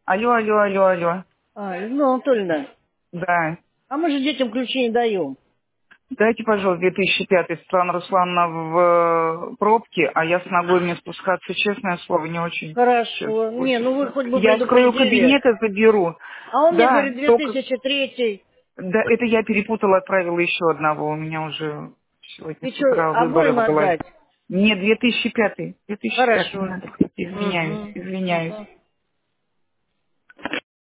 Алло, алло, алло, алло. Людмила Анатольевна, Да. а мы же детям ключи не даем. Дайте, пожалуйста, 2005 Светлана Руслановна в пробке, а я с ногой мне спускаться, честное слово, не очень сейчас Хорошо. Не, ну вы хочется. хоть бы Я открою предупредили. кабинет и заберу. А он мне Да, говорит только... 2003. Да, это я перепутала, отправила еще одного. У меня уже сегодня И с что, утра выборы обоим в голове. отдать? Не, 2005. 2005 Хорошо. надо. Извиняюсь, Угу. извиняюсь.